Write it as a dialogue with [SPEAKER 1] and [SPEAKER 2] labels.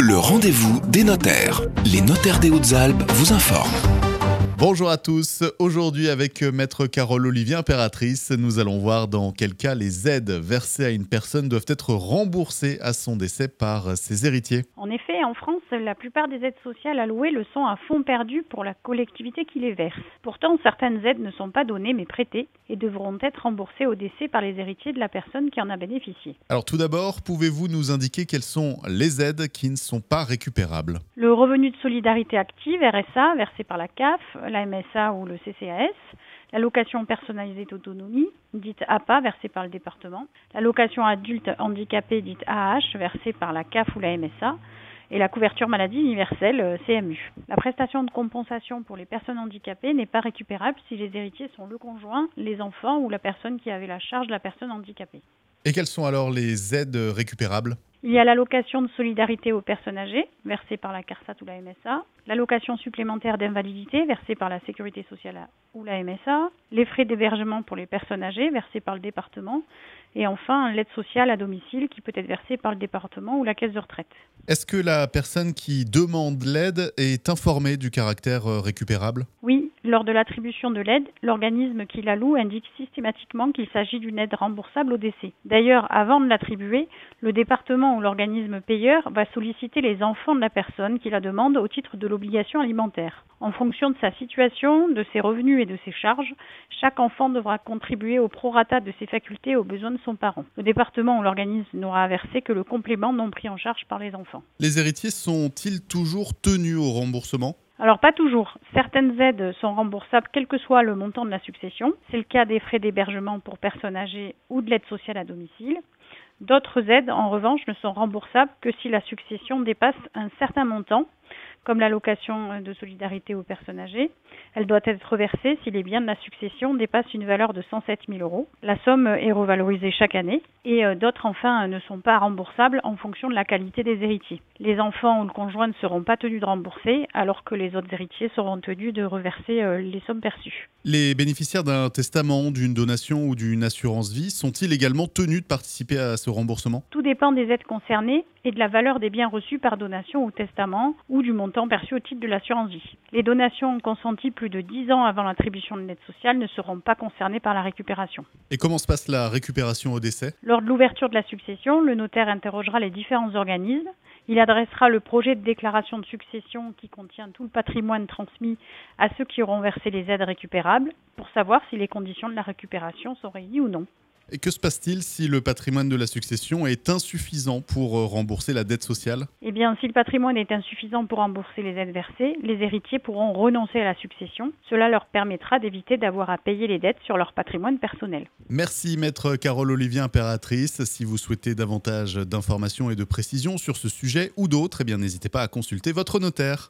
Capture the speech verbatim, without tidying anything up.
[SPEAKER 1] Le rendez-vous des notaires. Les notaires des Hautes-Alpes vous informent.
[SPEAKER 2] Bonjour à tous, aujourd'hui avec Maître Carole Olivier, impératrice, nous allons voir dans quel cas les aides versées à une personne doivent être remboursées à son décès par ses héritiers.
[SPEAKER 3] En effet, en France, la plupart des aides sociales allouées le sont à fonds perdu pour la collectivité qui les verse. Pourtant, certaines aides ne sont pas données mais prêtées et devront être remboursées au décès par les héritiers de la personne qui en a bénéficié.
[SPEAKER 2] Alors tout d'abord, pouvez-vous nous indiquer quelles sont les aides qui ne sont pas récupérables ?
[SPEAKER 3] Le revenu de solidarité active, R S A, versé par la C A F, la M S A ou le C C A S, l'allocation personnalisée d'autonomie, dite A P A, versée par le département, l'allocation adulte handicapé, dite A H, versée par la C A F ou la M S A, et la couverture maladie universelle, C M U. La prestation de compensation pour les personnes handicapées n'est pas récupérable si les héritiers sont le conjoint, les enfants ou la personne qui avait la charge de la personne handicapée.
[SPEAKER 2] Et quelles sont alors les aides récupérables ?
[SPEAKER 3] Il y a l'allocation de solidarité aux personnes âgées, versée par la CARSAT ou la M S A, l'allocation supplémentaire d'invalidité, versée par la Sécurité sociale ou la M S A, les frais d'hébergement pour les personnes âgées, versés par le département, et enfin l'aide sociale à domicile qui peut être versée par le département ou la caisse de retraite.
[SPEAKER 2] Est-ce que la personne qui demande l'aide est informée du caractère récupérable ?
[SPEAKER 3] Oui, lors de l'attribution de l'aide, l'organisme qui l'alloue indique systématiquement qu'il s'agit d'une aide remboursable au décès. D'ailleurs, avant de l'attribuer, le département ou l'organisme payeur va solliciter les enfants de la personne qui la demande au titre de l'obligation alimentaire. En fonction de sa situation, de ses revenus et de ses charges, chaque enfant devra contribuer au prorata de ses facultés aux besoins de son parent. Le département ou l'organisme n'aura à verser que le complément non pris en charge par les enfants.
[SPEAKER 2] Les héritiers sont-ils toujours tenus au remboursement ?
[SPEAKER 3] Alors pas toujours. Certaines aides sont remboursables quel que soit le montant de la succession. C'est le cas des frais d'hébergement pour personnes âgées ou de l'aide sociale à domicile. D'autres aides, en revanche, ne sont remboursables que si la succession dépasse un certain montant, comme l'allocation de solidarité aux personnes âgées. Elle doit être reversée si les biens de la succession dépassent une valeur de cent sept mille euros. La somme est revalorisée chaque année et d'autres, enfin, ne sont pas remboursables en fonction de la qualité des héritiers. Les enfants ou le conjoint ne seront pas tenus de rembourser, alors que les autres héritiers seront tenus de reverser les sommes perçues.
[SPEAKER 2] Les bénéficiaires d'un testament, d'une donation ou d'une assurance vie sont-ils également tenus de participer à ce remboursement ?
[SPEAKER 3] Tout dépend des aides concernées et de la valeur des biens reçus par donation ou testament ou du montant perçu au titre de l'assurance vie. Les donations consenties plus de dix ans avant l'attribution de l'aide sociale ne seront pas concernées par la récupération.
[SPEAKER 2] Et comment se passe la récupération au décès ?
[SPEAKER 3] Lors de l'ouverture de la succession, le notaire interrogera les différents organismes. Il adressera le projet de déclaration de succession qui contient tout le patrimoine transmis à ceux qui auront versé les aides récupérables pour savoir si les conditions de la récupération sont réunies ou non.
[SPEAKER 2] Et que se passe-t-il si le patrimoine de la succession est insuffisant pour rembourser la dette sociale ?
[SPEAKER 3] Eh bien, si le patrimoine est insuffisant pour rembourser les aides versées, les héritiers pourront renoncer à la succession. Cela leur permettra d'éviter d'avoir à payer les dettes sur leur patrimoine personnel.
[SPEAKER 2] Merci Maître Carole Olivier, impératrice. Si vous souhaitez davantage d'informations et de précisions sur ce sujet ou d'autres, eh bien, n'hésitez pas à consulter votre notaire.